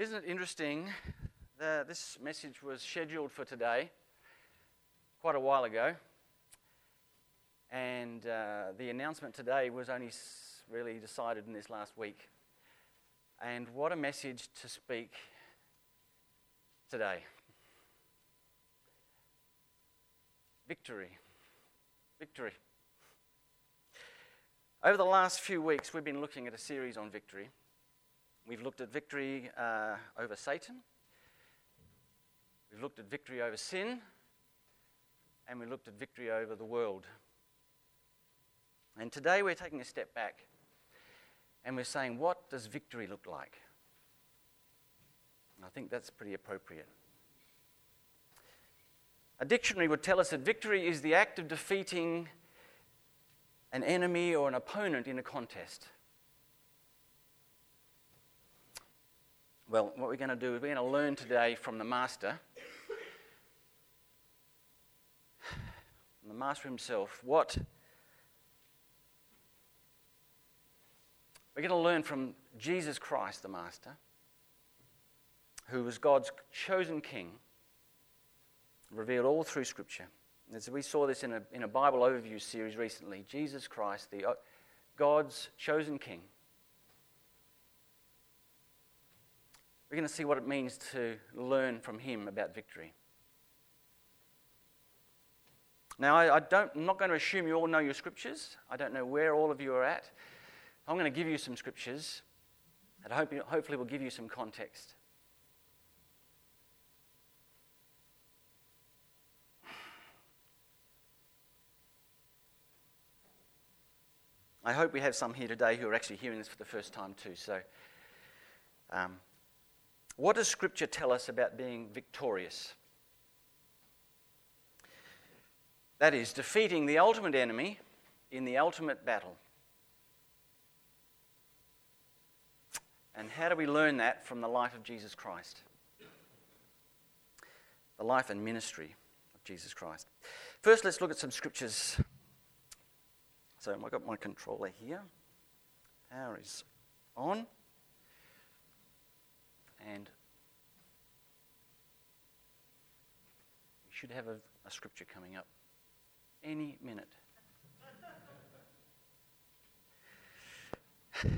Isn't it interesting that this message was scheduled for today quite a while ago, and the announcement today was only really decided in this last week. And what a message to speak today. Victory. Victory. Over the last few weeks, we've been looking at a series on victory. We've looked at victory over Satan. We've looked at victory over sin. And we looked at victory over the world. And today we're taking a step back. And we're saying, what does victory look like? And I think that's pretty appropriate. A dictionary would tell us that victory is the act of defeating an enemy or an opponent in a contest. Well, what we're going to do is we're going to learn today from the Master, himself, what we're going to learn from Jesus Christ, the Master, who was God's chosen King, revealed all through Scripture. As we saw this in a Bible overview series recently, Jesus Christ, God's chosen King. We're going to see what it means to learn from him about victory. Now, I'm not going to assume you all know your scriptures. I don't know where all of you are at. I'm going to give you some scriptures that hopefully will give you some context. I hope we have some here today who are actually hearing this for the first time too. So, what does Scripture tell us about being victorious? That is, defeating the ultimate enemy in the ultimate battle. And how do we learn that from the life of Jesus Christ? The life and ministry of Jesus Christ. First, let's look at some scriptures. So I've got my controller here. Power is on. And we should have a scripture coming up any minute. We'll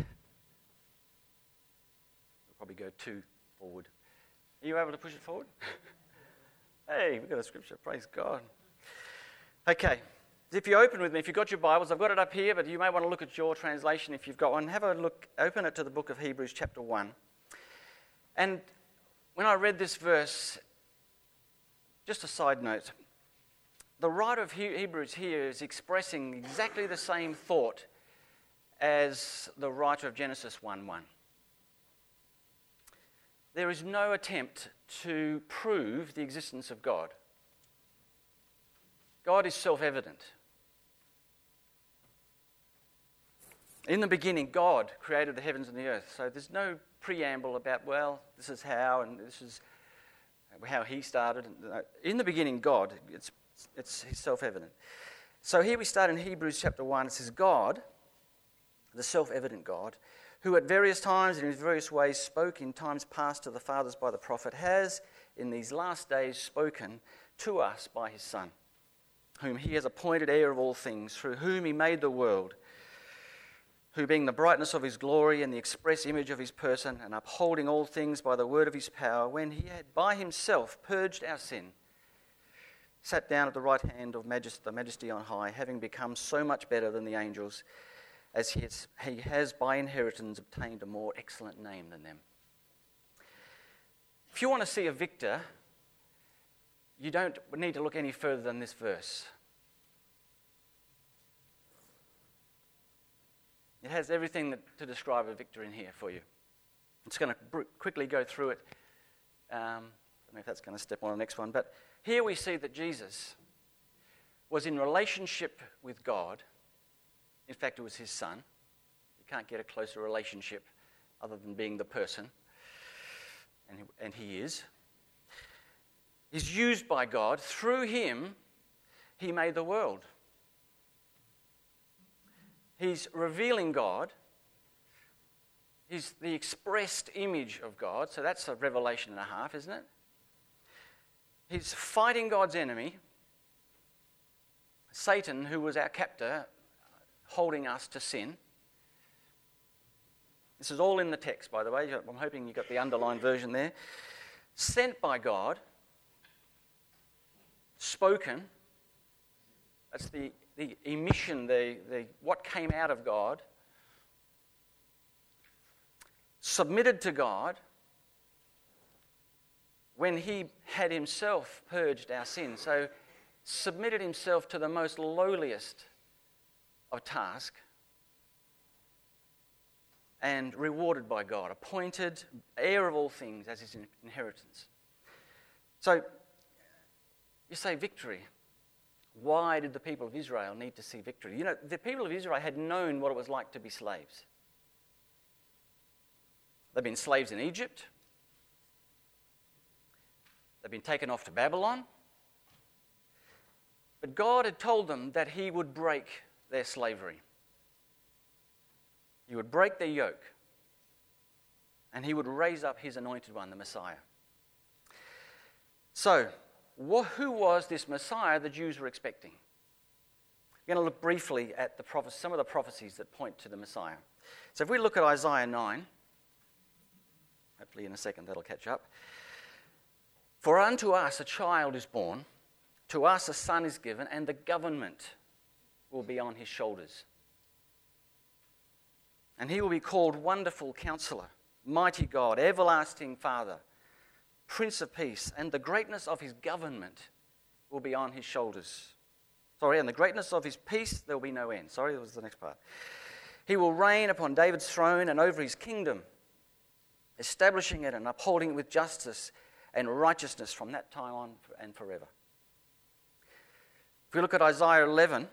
probably go too forward. Are you able to push it forward? Hey, we've got a scripture. Praise God. Okay. If you open with me, if you've got your Bibles, I've got it up here, but you may want to look at your translation if you've got one. Have a look, open it to the book of Hebrews chapter 1. And when I read this verse, just a side note, the writer of Hebrews here is expressing exactly the same thought as the writer of Genesis 1:1. There is no attempt to prove the existence of God. God is self-evident. In the beginning, God created the heavens and the earth. So there's no preamble about, well, this is how and this is how he started. In the beginning, God, it's self-evident. So here we start in Hebrews chapter 1. It says, God, the self-evident God, who at various times and in various ways spoke in times past to the fathers by the prophet, has in these last days spoken to us by his Son, whom he has appointed heir of all things, through whom he made the world, who being the brightness of his glory and the express image of his person, and upholding all things by the word of his power, when he had by himself purged our sin, sat down at the right hand of the majesty on high, having become so much better than the angels, as he has by inheritance obtained a more excellent name than them. If you want to see a victor, you don't need to look any further than this verse. It has everything to describe a victor in here for you. I'm just going to quickly go through it. I don't know if that's going to step on the next one. But here we see that Jesus was in relationship with God. In fact, it was his Son. You can't get a closer relationship other than being the person. And he is. He's used by God. Through him, he made the world. He's revealing God. He's the expressed image of God, so that's a revelation and a half, isn't it? He's fighting God's enemy, Satan, who was our captor, holding us to sin. This is all in the text, by the way. I'm hoping you got the underlined version there. Sent by God, spoken. That's the emission, the what came out of God. Submitted to God when he had himself purged our sins. So submitted himself to the most lowliest of tasks and rewarded by God, appointed heir of all things as his inheritance. So you say victory. Why did the people of Israel need to see victory? You know, the people of Israel had known what it was like to be slaves. They've been slaves in Egypt. They've been taken off to Babylon. But God had told them that he would break their slavery. He would break their yoke. And he would raise up his anointed one, the Messiah. So, who was this Messiah the Jews were expecting? We're going to look briefly at some of the prophecies that point to the Messiah. So if we look at Isaiah 9, hopefully in a second that'll catch up. For unto us a child is born, to us a son is given, and the government will be on his shoulders. And he will be called Wonderful Counselor, Mighty God, Everlasting Father, Prince of Peace, and the greatness of his government will be on his shoulders. And the greatness of his peace there will be no end. That was the next part. He will reign upon David's throne and over his kingdom, establishing it and upholding it with justice and righteousness from that time on and forever. If we look at Isaiah 11,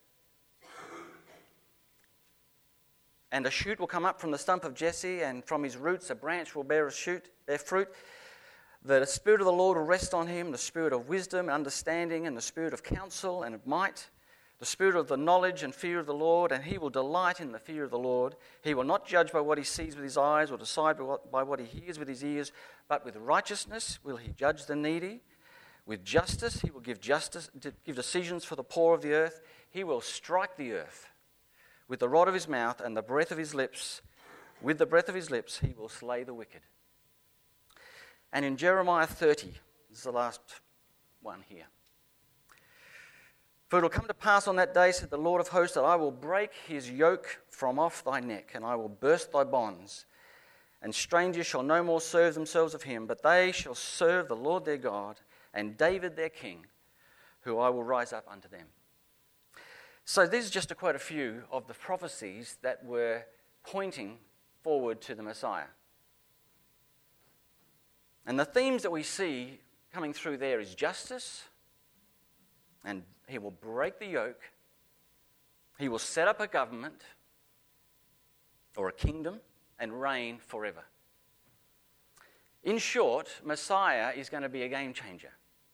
and a shoot will come up from the stump of Jesse, and from his roots a branch will bear fruit. The Spirit of the Lord will rest on him, the Spirit of wisdom and understanding, and the Spirit of counsel and of might, the Spirit of the knowledge and fear of the Lord, and he will delight in the fear of the Lord. He will not judge by what he sees with his eyes or decide by what he hears with his ears, but with righteousness will he judge the needy. With justice he will give decisions for the poor of the earth. He will strike the earth with the rod of his mouth and the breath of his lips. With the breath of his lips he will slay the wicked. And in Jeremiah 30, this is the last one here. For it will come to pass on that day, said the Lord of hosts, that I will break his yoke from off thy neck, and I will burst thy bonds. And strangers shall no more serve themselves of him, but they shall serve the Lord their God, and David their king, who I will rise up unto them. So this is just to quote a few of the prophecies that were pointing forward to the Messiah. And the themes that we see coming through there is justice, and he will break the yoke. He will set up a government or a kingdom and reign forever. In short, Messiah is going to be a game changer.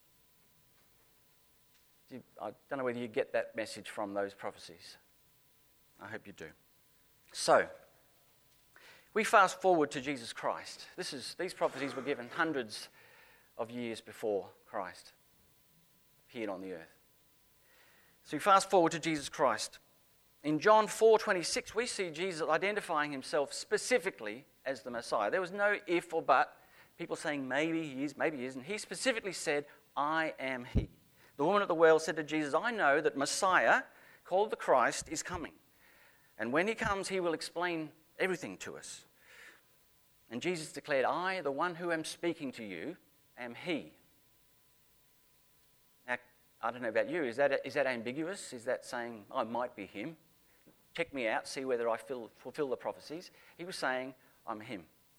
I don't know whether you get that message from those prophecies. I hope you do. So, we fast forward to Jesus Christ. These prophecies were given hundreds of years before Christ appeared on the earth. So we fast forward to Jesus Christ. In John 4:26, we see Jesus identifying himself specifically as the Messiah. There was no if or but, people saying maybe he is, maybe he isn't. He specifically said, I am he. The woman at the well said to Jesus, I know that Messiah, called the Christ, is coming. And when he comes, he will explain everything to us. And Jesus declared, I, the one who am speaking to you, am he. Now, I don't know about you, is that ambiguous? Is that saying, I might be him? Check me out, see whether I fulfill the prophecies. He was saying, I'm him.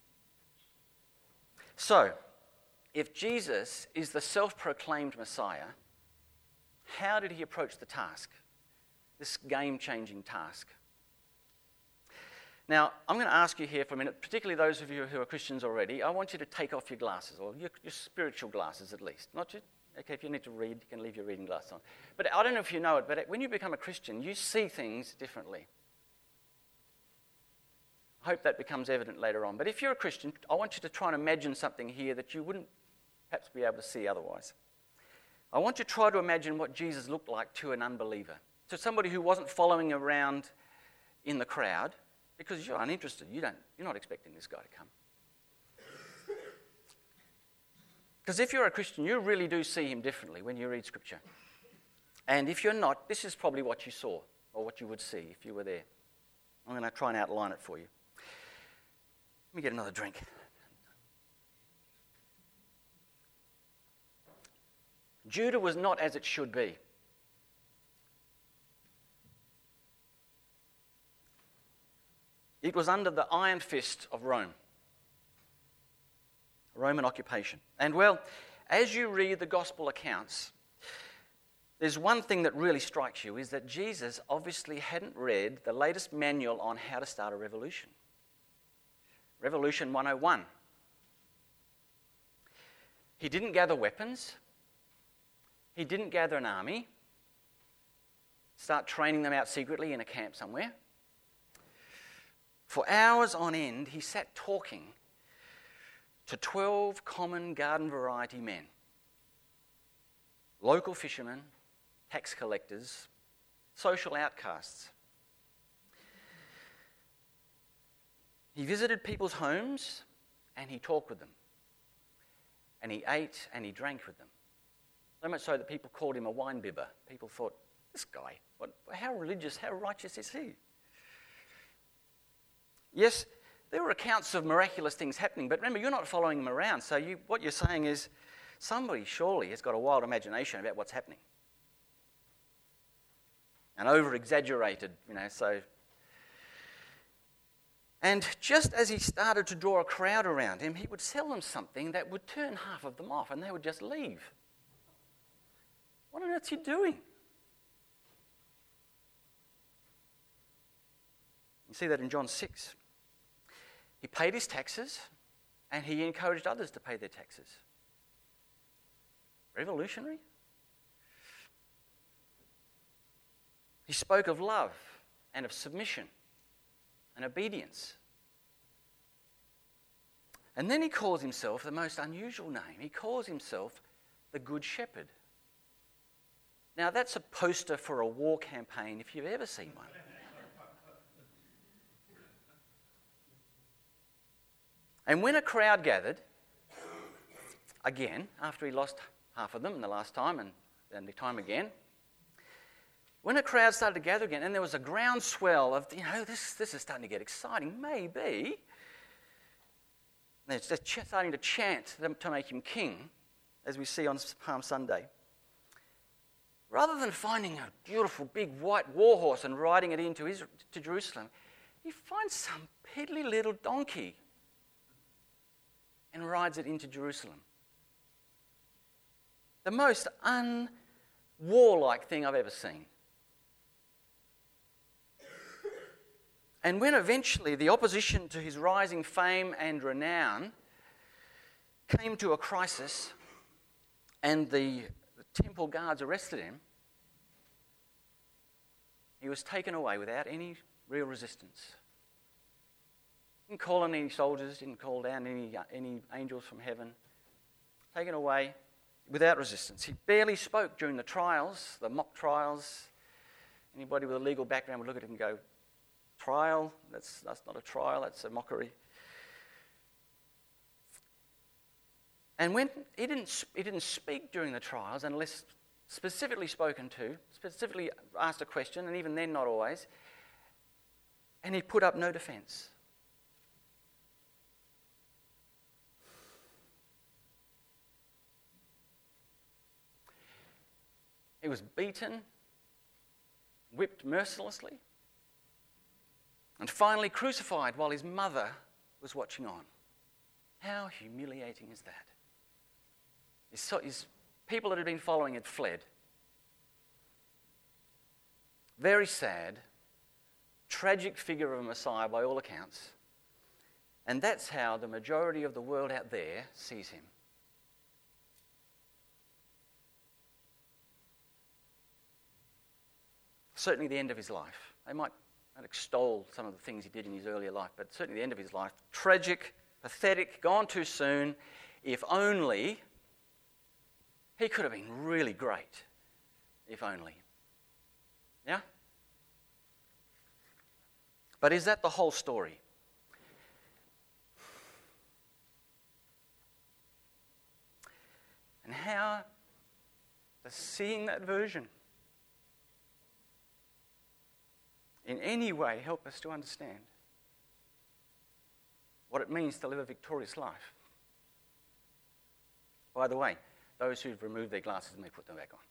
So, if Jesus is the self-proclaimed Messiah, how did he approach the task? This game-changing task. Now, I'm going to ask you here for a minute, particularly those of you who are Christians already, I want you to take off your glasses, or your spiritual glasses at least. Not your, okay, if you need to read, you can leave your reading glasses on. But I don't know if you know it, but when you become a Christian, you see things differently. I hope that becomes evident later on. But if you're a Christian, I want you to try and imagine something here that you wouldn't perhaps be able to see otherwise. I want you to try to imagine what Jesus looked like to an unbeliever, to somebody who wasn't following around in the crowd, because you're uninterested. You're not expecting this guy to come. Because if you're a Christian, you really do see him differently when you read Scripture. And if you're not, this is probably what you saw, or what you would see if you were there. I'm going to try and outline it for you. Let me get another drink. Judah was not as it should be. It was under the iron fist of Rome, Roman occupation. And well, as you read the gospel accounts, there's one thing that really strikes you, is that Jesus obviously hadn't read the latest manual on how to start a revolution. Revolution 101. He didn't gather weapons. He didn't gather an army, start training them out secretly in a camp somewhere. For hours on end, he sat talking to 12 common garden variety men, local fishermen, tax collectors, social outcasts. He visited people's homes and he talked with them. And he ate and he drank with them. So much so that people called him a wine bibber. People thought, this guy, how religious, how righteous is he? Yes, there were accounts of miraculous things happening, but remember, you're not following him around. So what you're saying is, somebody surely has got a wild imagination about what's happening. And over-exaggerated, so. And just as he started to draw a crowd around him, he would tell them something that would turn half of them off, and they would just leave. What on earth are you doing? You see that in John 6. He paid his taxes, and he encouraged others to pay their taxes. Revolutionary? He spoke of love and of submission and obedience. And then he calls himself the most unusual name. He calls himself the Good Shepherd. Now, that's a poster for a war campaign if you've ever seen one. And when a crowd gathered, again, after he lost half of them the last time and the time again, when a crowd started to gather again, and there was a groundswell of, this is starting to get exciting, maybe. They're just starting to chant to make him king, as we see on Palm Sunday. Rather than finding a beautiful big white war horse and riding it into Jerusalem, he finds some piddly little donkey and rides it into Jerusalem. The most unwarlike thing I've ever seen. And when eventually the opposition to his rising fame and renown came to a crisis and the temple guards arrested him, he was taken away without any real resistance. Didn't call on any soldiers, didn't call down any angels from heaven. Taken away without resistance. He barely spoke during the trials, the mock trials. Anybody with a legal background would look at him and go, trial? That's not a trial, that's a mockery. And when he didn't speak during the trials unless specifically spoken to, specifically asked a question, and even then not always, and he put up no defence. He was beaten, whipped mercilessly, and finally crucified while his mother was watching on. How humiliating is that? His people that had been following had fled. Very sad, tragic figure of a Messiah by all accounts. And that's how the majority of the world out there sees him. Certainly the end of his life. They might I'd extol some of the things he did in his earlier life, but certainly the end of his life, tragic, pathetic, gone too soon. If only he could have been really great. If only. Yeah? But is that the whole story? And how does seeing that version in any way help us to understand what it means to live a victorious life? By the way, those who've removed their glasses may put them back on.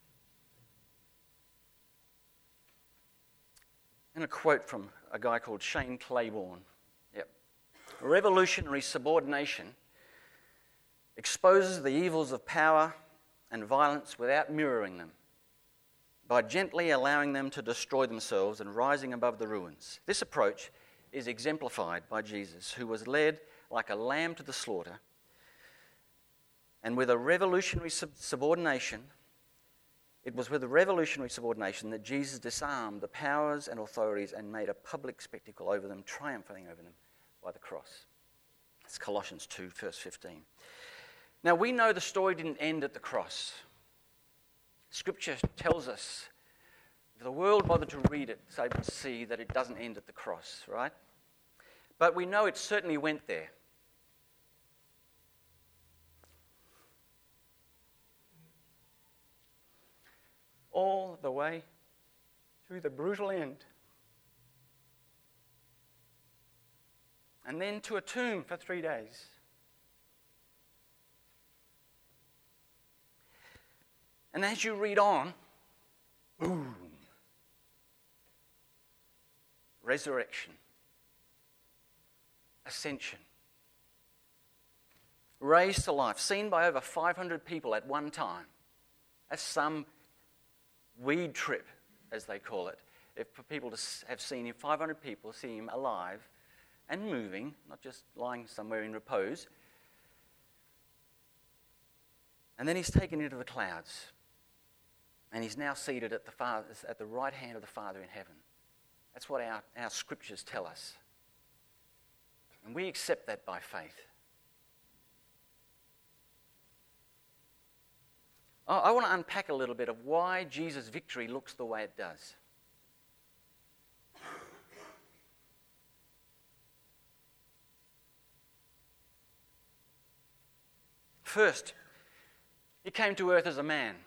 And a quote from a guy called Shane Claiborne. Yep. Revolutionary subordination exposes the evils of power and violence without mirroring them, by gently allowing them to destroy themselves and rising above the ruins. This approach is exemplified by Jesus, who was led like a lamb to the slaughter, and with a revolutionary subordination, it was with a revolutionary subordination that Jesus disarmed the powers and authorities and made a public spectacle over them, triumphing over them by the cross. It's Colossians 2, verse 15. Now, we know the story didn't end at the cross. Scripture tells us, if the world bothered to read it, they would see that it doesn't end at the cross, right? But we know it certainly went there. All the way through the brutal end. And then to a tomb for 3 days. And as you read on, boom, resurrection, ascension, raised to life, seen by over 500 people at one time. That's some weed trip, as they call it. If for people to have seen him, 500 people see him alive and moving, not just lying somewhere in repose. And then he's taken into the clouds. And he's now seated at the right hand of the Father in heaven. That's what our scriptures tell us. And we accept that by faith. I want to unpack a little bit of why Jesus' victory looks the way it does. First, he came to earth as a man.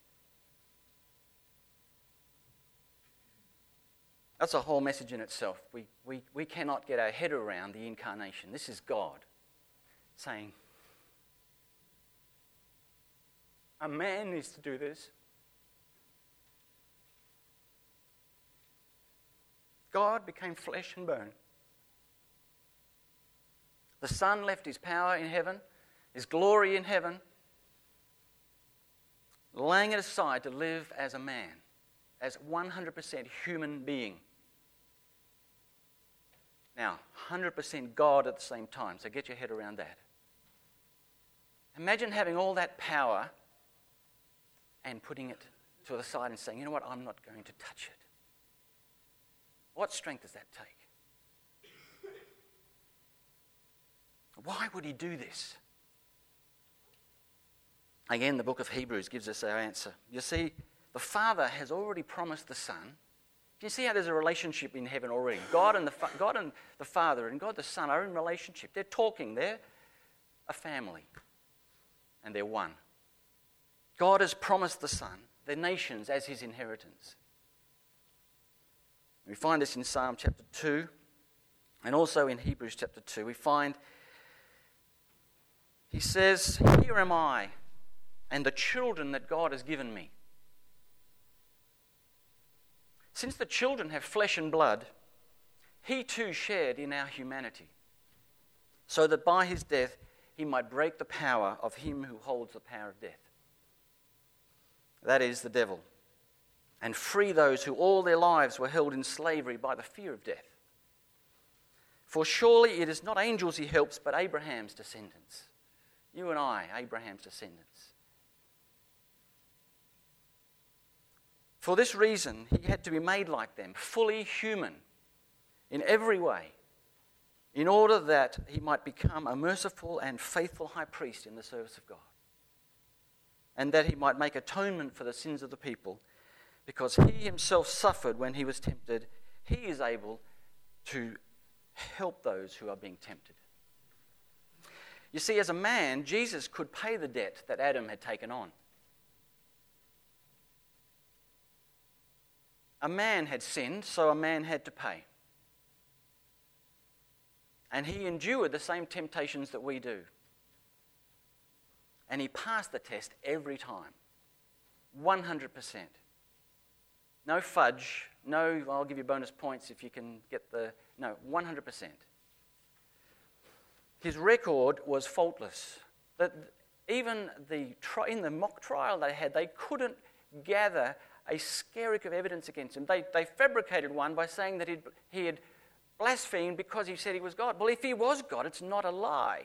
That's a whole message in itself. We cannot get our head around the incarnation. This is God saying, a man needs to do this. God became flesh and bone. The Son left his power in heaven, his glory in heaven, laying it aside to live as a man, as 100% human being. Now, 100% God at the same time, so get your head around that. Imagine having all that power and putting it to the side and saying, you know what, I'm not going to touch it. What strength does that take? Why would he do this? Again, the book of Hebrews gives us our answer. You see, the Father has already promised the Son. Do you see how there's a relationship in heaven already? God and the Father and God the Son are in relationship. They're talking. They're a family. And they're one. God has promised the Son, the nations, as his inheritance. We find this in Psalm chapter 2 and also in Hebrews chapter 2. We find, he says, here am I and the children that God has given me. Since the children have flesh and blood, he too shared in our humanity, so that by his death he might break the power of him who holds the power of death. That is the devil, and free those who all their lives were held in slavery by the fear of death. For surely it is not angels he helps, but Abraham's descendants. You and I, Abraham's descendants. For this reason, he had to be made like them, fully human in every way, in order that he might become a merciful and faithful high priest in the service of God, and that he might make atonement for the sins of the people, because he himself suffered when he was tempted. He is able to help those who are being tempted. You see, as a man, Jesus could pay the debt that Adam had taken on. A man had sinned, so a man had to pay. And he endured the same temptations that we do. And he passed the test every time. 100%. No fudge. No, I'll give you bonus points if you can get the... No, 100%. His record was faultless. That even in the mock trial they had, they couldn't gather a skerrick of evidence against him. They fabricated one by saying that he had blasphemed because he said he was God. Well, if he was God, it's not a lie.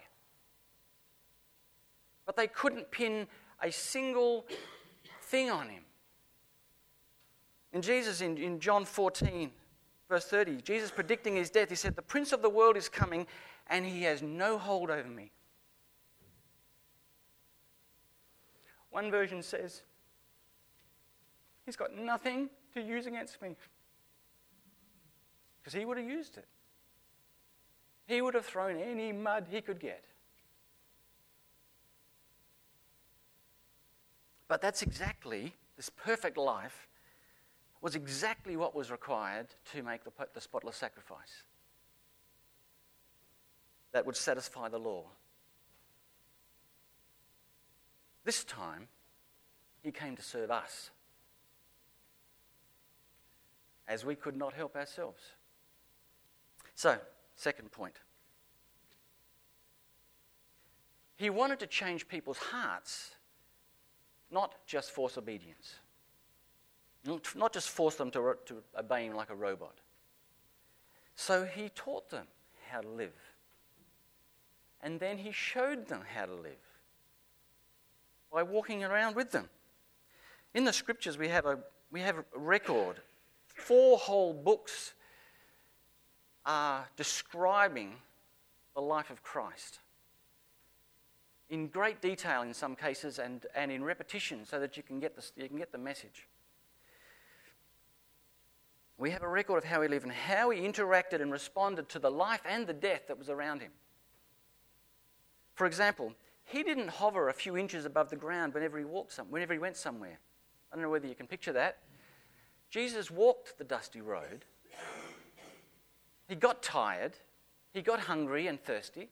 But they couldn't pin a single thing on him. And Jesus, in John 14, verse 30, Jesus predicting his death, he said, "The prince of the world is coming, and he has no hold over me." One version says, he's got nothing to use against me. Because he would have used it. He would have thrown any mud he could get. But that's exactly, this perfect life was exactly what was required to make the spotless sacrifice that would satisfy the law. This time, he came to serve us, as we could not help ourselves. So, second point. He wanted to change people's hearts, not just force obedience. Not just force them to obey him like a robot. So he taught them how to live. And then he showed them how to live by walking around with them. In the scriptures we have a record. 4 whole books are describing the life of Christ in great detail in some cases and in repetition so that you can get the message. We have a record of how he lived and how he interacted and responded to the life and the death that was around him. For example, he didn't hover a few inches above the ground whenever he went somewhere. I don't know whether you can picture that. Jesus walked the dusty road. He got tired. He got hungry and thirsty.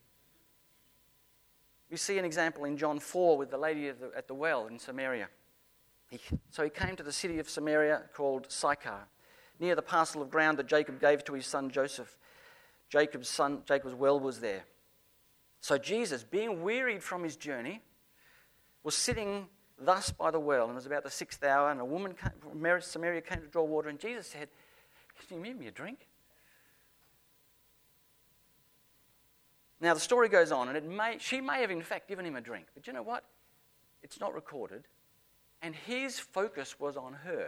We see an example in John 4 with the lady at the well in Samaria. So he came to the city of Samaria called Sychar, near the parcel of ground that Jacob gave to his son Joseph. Jacob's well was there. So Jesus, being wearied from his journey, was sitting thus by the well, and it was about the 6th hour, and a woman from Samaria came to draw water, and Jesus said, "Can you give me a drink?" Now the story goes on, and she may have in fact given him a drink, but you know what? It's not recorded, and his focus was on her.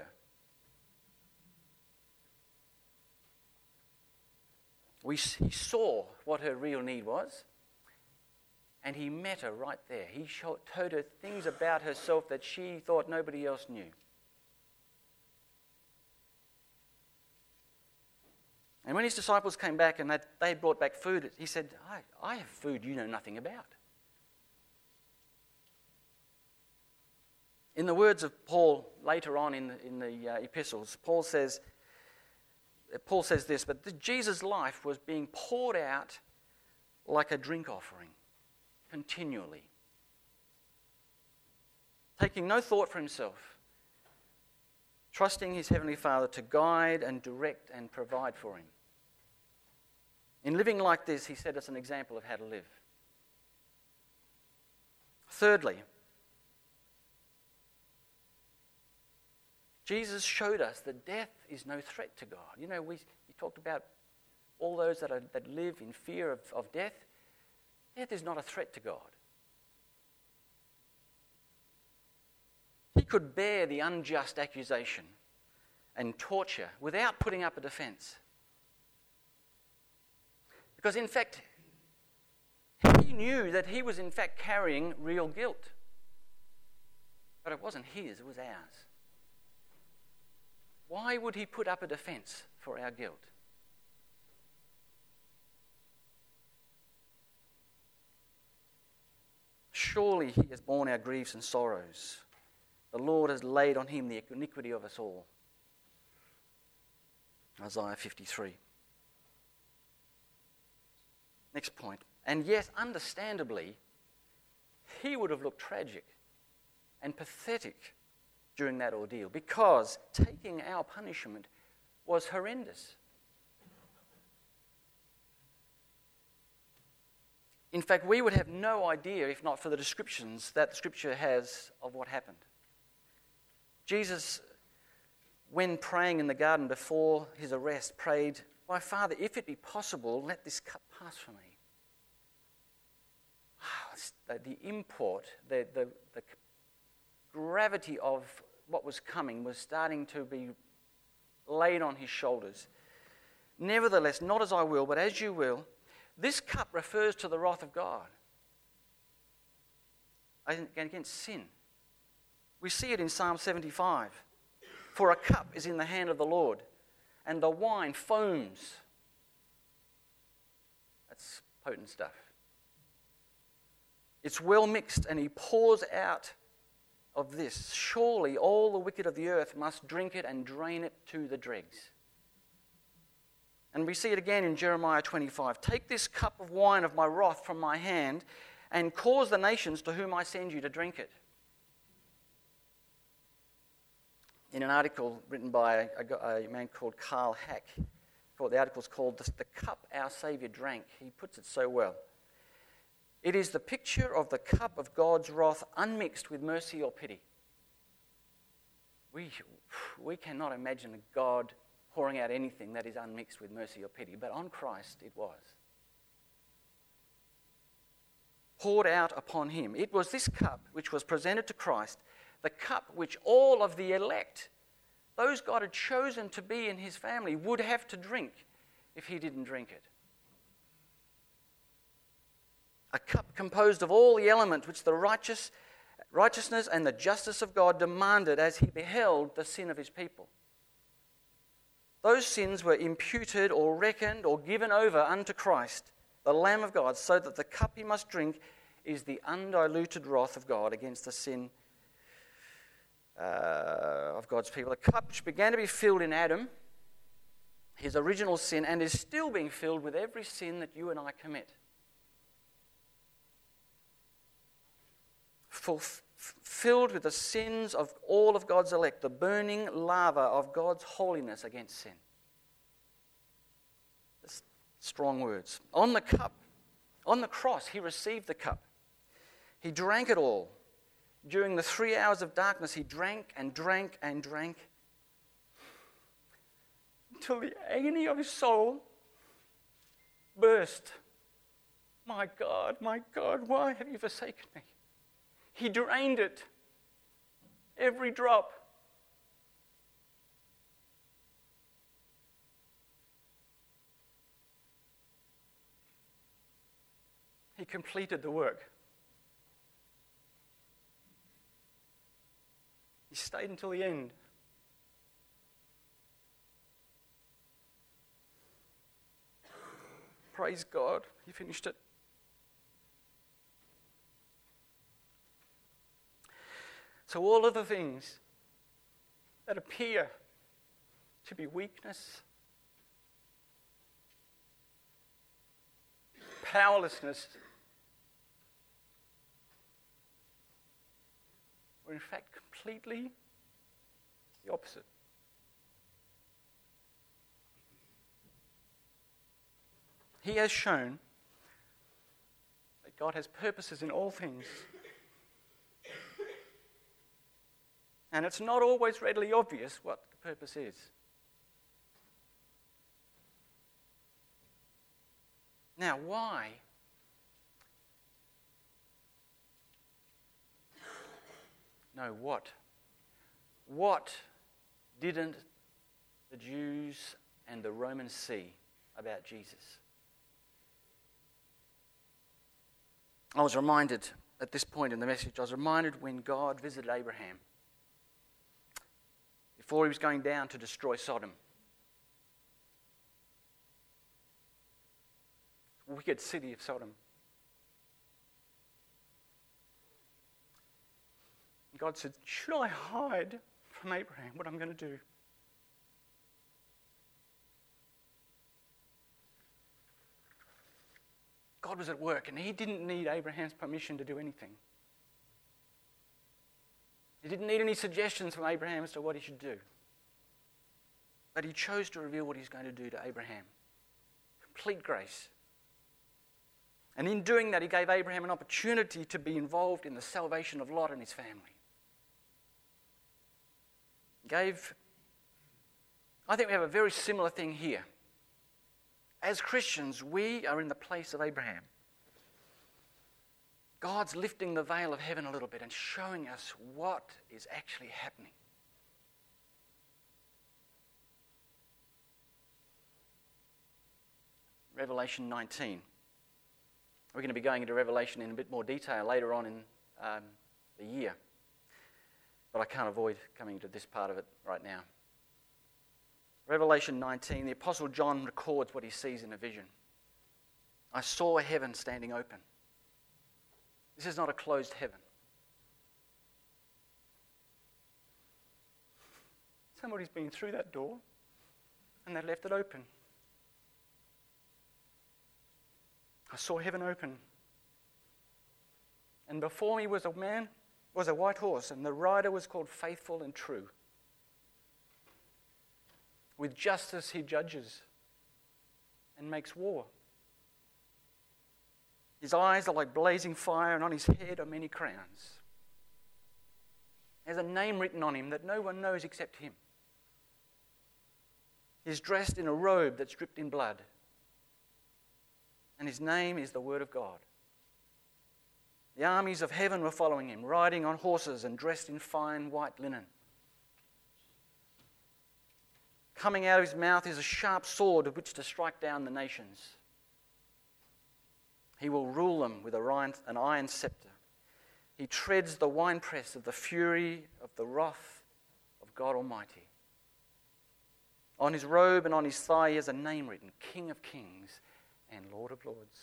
He saw what her real need was, and he met her right there. He told her things about herself that she thought nobody else knew. And when his disciples came back and they brought back food, he said, I have food you know nothing about. In the words of Paul later on in the epistles, Paul says this, but Jesus' life was being poured out like a drink offering, continually. Taking no thought for himself, trusting his Heavenly Father to guide and direct and provide for him. In living like this, he set us an example of how to live. Thirdly, Jesus showed us that death is no threat to God. You know, he talked about all those that live in fear of death. Death is not a threat to God. He could bear the unjust accusation and torture without putting up a defense. Because in fact, he knew that he was in fact carrying real guilt. But it wasn't his, it was ours. Why would he put up a defense for our guilt? Surely he has borne our griefs and sorrows. The Lord has laid on him the iniquity of us all. Isaiah 53. Next point. And yes, understandably, he would have looked tragic and pathetic during that ordeal because taking our punishment was horrendous. In fact, we would have no idea, if not for the descriptions that the Scripture has of what happened. Jesus, when praying in the garden before his arrest, prayed, "My Father, if it be possible, let this cup pass from me." Wow, the import, the gravity of what was coming was starting to be laid on his shoulders. Nevertheless, not as I will, but as you will. This cup refers to the wrath of God against sin. We see it in Psalm 75. For a cup is in the hand of the Lord, and the wine foams. That's potent stuff. It's well mixed, and he pours out of this. Surely all the wicked of the earth must drink it and drain it to the dregs. And we see it again in Jeremiah 25. Take this cup of wine of my wrath from my hand and cause the nations to whom I send you to drink it. In an article written by a man called Carl Hack, the article's called The Cup Our Saviour Drank. He puts it so well. It is the picture of the cup of God's wrath unmixed with mercy or pity. We cannot imagine a God pouring out anything that is unmixed with mercy or pity, but on Christ it was. Poured out upon him. It was this cup which was presented to Christ, the cup which all of the elect, those God had chosen to be in his family, would have to drink if he didn't drink it. A cup composed of all the elements which the righteousness and the justice of God demanded as he beheld the sin of his people. Those sins were imputed or reckoned or given over unto Christ, the Lamb of God, so that the cup he must drink is the undiluted wrath of God against the sin of God's people. A cup which began to be filled in Adam, his original sin, and is still being filled with every sin that you and I commit. Filled with the sins of all of God's elect, the burning lava of God's holiness against sin. That's strong words. On the cross, he received the cup. He drank it all. During the 3 hours of darkness, he drank and drank and drank until the agony of his soul burst. My God, why have you forsaken me? He drained it, every drop. He completed the work. He stayed until the end. Praise God, he finished it. So all of the things that appear to be weakness, powerlessness, were in fact completely the opposite. He has shown that God has purposes in all things. And it's not always readily obvious what the purpose is. Now, why? No, what? What didn't the Jews and the Romans see about Jesus? I was reminded at this point in the message, I was reminded when God visited Abraham before he was going down to destroy Sodom. The wicked city of Sodom. God said, should I hide from Abraham what I'm going to do? God was at work and he didn't need Abraham's permission to do anything. He didn't need any suggestions from Abraham as to what he should do. But he chose to reveal what he's going to do to Abraham. Complete grace. And in doing that, he gave Abraham an opportunity to be involved in the salvation of Lot and his family. I think we have a very similar thing here. As Christians, we are in the place of Abraham. God's lifting the veil of heaven a little bit and showing us what is actually happening. Revelation 19. We're going to be going into Revelation in a bit more detail later on in the year. But I can't avoid coming to this part of it right now. Revelation 19, the Apostle John records what he sees in a vision. I saw heaven standing open. This is not a closed heaven. Somebody's been through that door and they left it open. I saw heaven open. And before me was a white horse, and the rider was called Faithful and True. With justice he judges and makes war. His eyes are like blazing fire, and on his head are many crowns. There's a name written on him that no one knows except him. He's dressed in a robe that's dripped in blood. And his name is the Word of God. The armies of heaven were following him, riding on horses and dressed in fine white linen. Coming out of his mouth is a sharp sword with which to strike down the nations. He will rule them with an iron scepter. He treads the winepress of the fury of the wrath of God Almighty. On his robe and on his thigh he has a name written, King of Kings and Lord of Lords.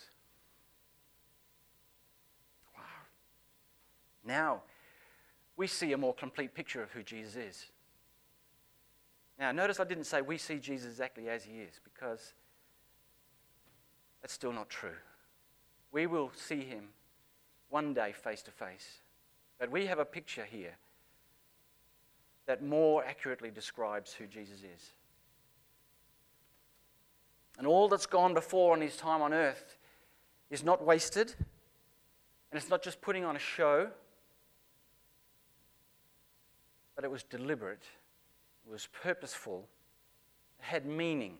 Wow. Now, we see a more complete picture of who Jesus is. Now, notice I didn't say we see Jesus exactly as he is, because that's still not true. We will see him one day face to face. But we have a picture here that more accurately describes who Jesus is. And all that's gone before in his time on earth is not wasted, and it's not just putting on a show, but it was deliberate. It was purposeful. It had meaning.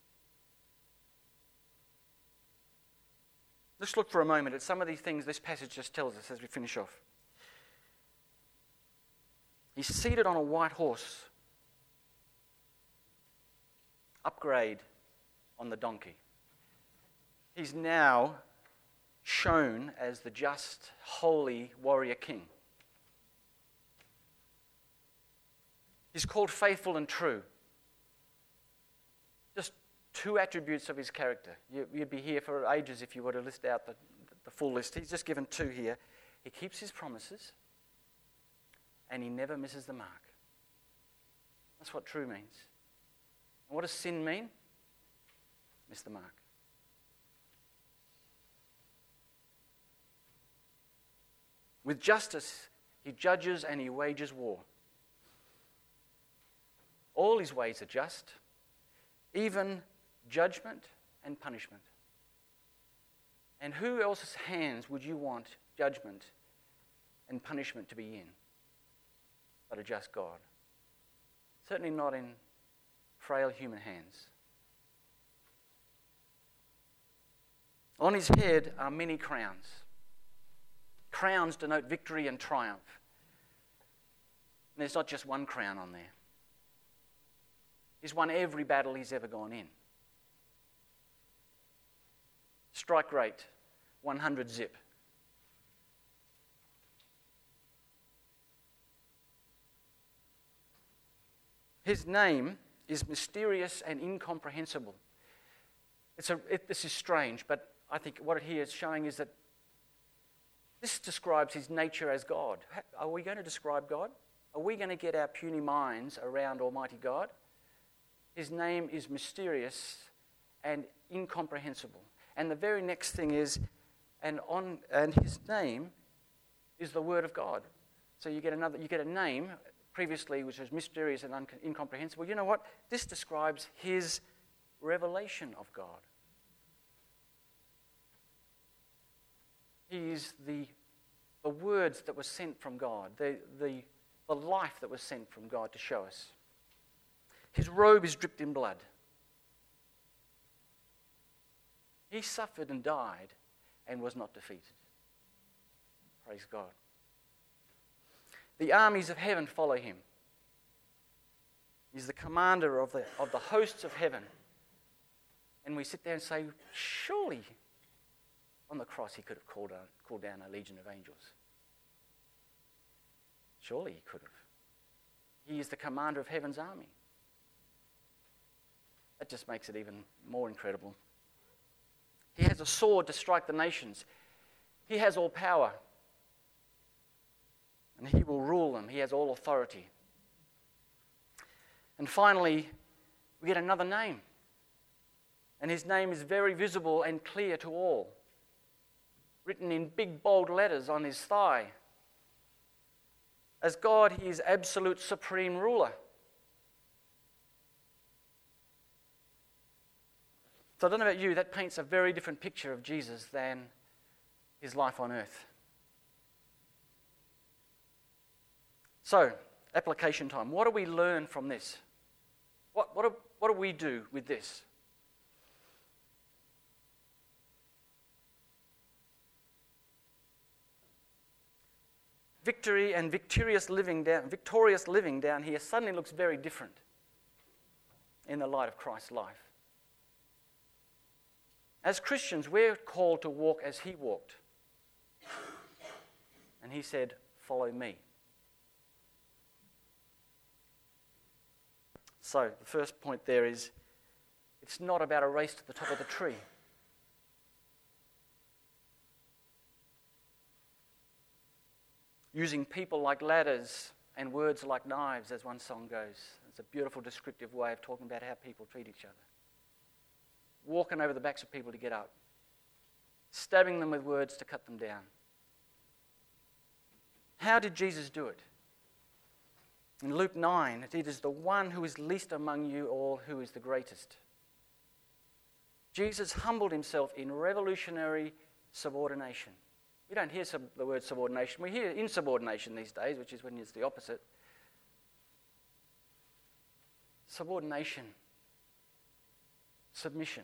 Let's look for a moment at some of these things this passage just tells us as we finish off. He's seated on a white horse. Upgrade on the donkey. He's now shown as the just, holy warrior king. He's called faithful and true. Just two attributes of his character. You'd be here for ages if you were to list out the full list. He's just given two here. He keeps his promises and he never misses the mark. That's what true means. And what does sin mean? Miss the mark. With justice, he judges and he wages war. All his ways are just, even judgment and punishment. And who else's hands would you want judgment and punishment to be in but a just God? Certainly not in frail human hands. On his head are many crowns. Crowns denote victory and triumph. And there's not just one crown on there. He's won every battle he's ever gone in. Strike rate, 100 zip. His name is mysterious and incomprehensible. This is strange, but I think what it here is showing is that this describes his nature as God. Are we going to describe God? Are we going to get our puny minds around Almighty God? His name is mysterious and incomprehensible. And the very next thing is, and his name is the Word of God. So you get a name previously which was mysterious and incomprehensible. You know what? This describes his revelation of God. He is the words that were sent from God, the life that was sent from God to show us. His robe is dripped in blood. He suffered and died and was not defeated. Praise God. The armies of heaven follow him. He's the commander of the hosts of heaven. And we sit there and say, surely on the cross he could have called down a legion of angels. Surely he could have. He is the commander of heaven's army. That just makes it even more incredible. He has a sword to strike the nations. He has all power. And he will rule them. He has all authority. And finally, we get another name. And his name is very visible and clear to all. Written in big bold letters on his thigh. As God, he is absolute supreme ruler. So I don't know about you, that paints a very different picture of Jesus than his life on earth. So, application time. What do we learn from this? What do we do with this? Victory and victorious living down here suddenly looks very different in the light of Christ's life. As Christians, we're called to walk as he walked. And he said, follow me. So, the first point there is, it's not about a race to the top of the tree. Using people like ladders and words like knives, as one song goes. It's a beautiful descriptive way of talking about how people treat each other. Walking over the backs of people to get up. Stabbing them with words to cut them down. How did Jesus do it? In Luke 9, it is the one who is least among you all who is the greatest. Jesus humbled himself in revolutionary subordination. We don't hear the word subordination. We hear insubordination these days, which is when it's the opposite. Subordination. Submission.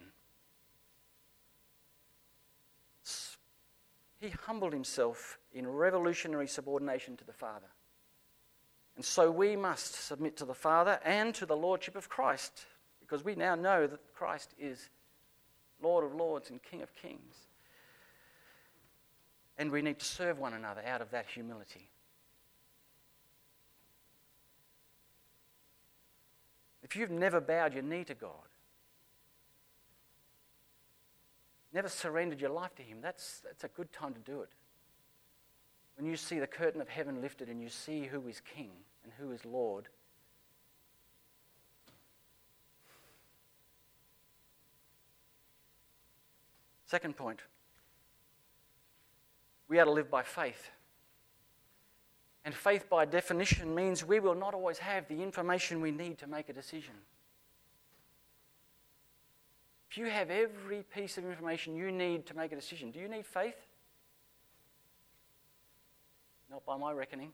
He humbled himself in revolutionary subordination to the Father. And so we must submit to the Father and to the Lordship of Christ, because we now know that Christ is Lord of Lords and King of Kings. And we need to serve one another out of that humility. If you've never bowed your knee to God, never surrendered your life to him, that's a good time to do it. When you see the curtain of heaven lifted and you see who is King and who is Lord, second point, we are to live by faith. And faith by definition means we will not always have the information we need to make a decision. If you have every piece of information you need to make a decision, do you need faith? Not by my reckoning.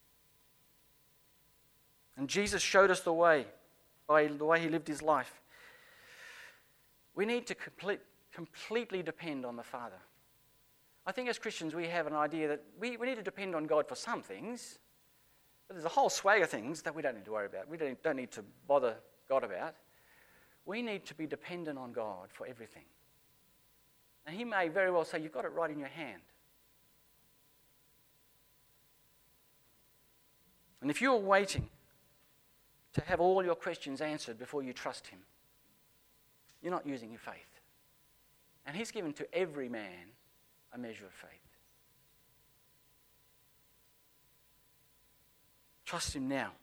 And Jesus showed us the way, by the way he lived his life. We need to completely depend on the Father. I think as Christians we have an idea that we need to depend on God for some things, but there's a whole swag of things that we don't need to worry about. We don't need to bother God about. We need to be dependent on God for everything. And he may very well say, you've got it right in your hand. And if you're waiting to have all your questions answered before you trust him, you're not using your faith. And he's given to every man a measure of faith. Trust him now.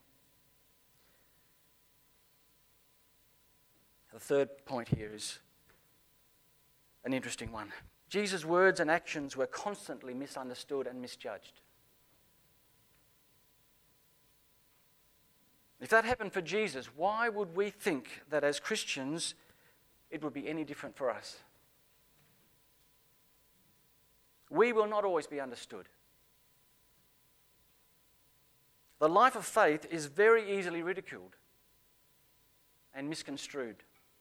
The third point here is an interesting one. Jesus' words and actions were constantly misunderstood and misjudged. If that happened for Jesus, why would we think that as Christians it would be any different for us? We will not always be understood. The life of faith is very easily ridiculed and misconstrued.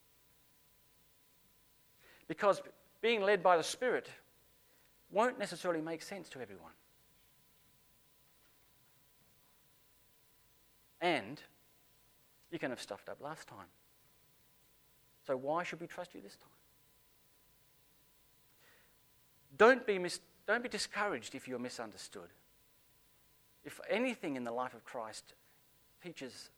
Because being led by the Spirit won't necessarily make sense to everyone. And you can have stuffed up last time. So why should we trust you this time? Don't be discouraged if you're misunderstood. If anything in the life of Christ teaches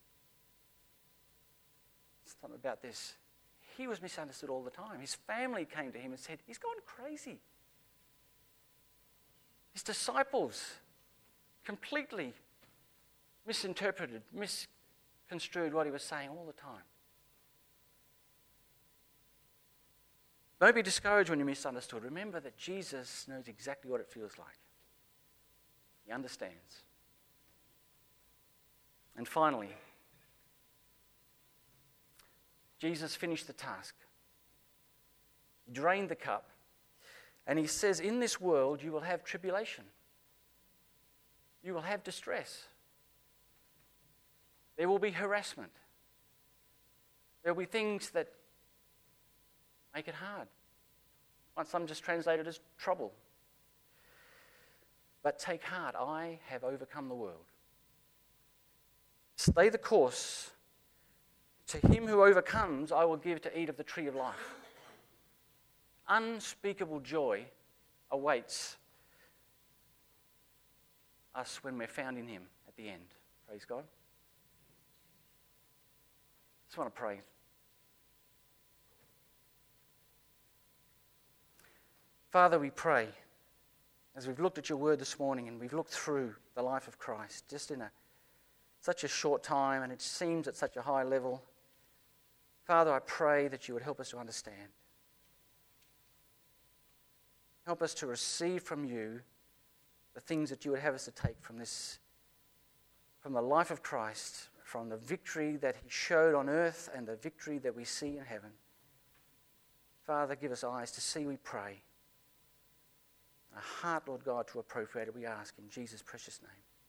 something about this, he was misunderstood all the time. His family came to him and said, he's gone crazy. His disciples completely misinterpreted, misconstrued what he was saying all the time. Don't be discouraged when you're misunderstood. Remember that Jesus knows exactly what it feels like. He understands. And finally, Jesus finished the task. He drained the cup. And he says, in this world you will have tribulation. You will have distress. There will be harassment. There will be things that make it hard. Some just translated as trouble. But take heart, I have overcome the world. Stay the course. To him who overcomes, I will give to eat of the tree of life. Unspeakable joy awaits us when we're found in him at the end. Praise God. Just want to pray. Father, we pray, as we've looked at your word this morning and we've looked through the life of Christ, just in such a short time, and it seems at such a high level. Father, I pray that you would help us to understand. Help us to receive from you the things that you would have us to take from this, from the life of Christ, from the victory that he showed on earth and the victory that we see in heaven. Father, give us eyes to see, we pray. A heart, Lord God, to appropriate it, we ask in Jesus' precious name.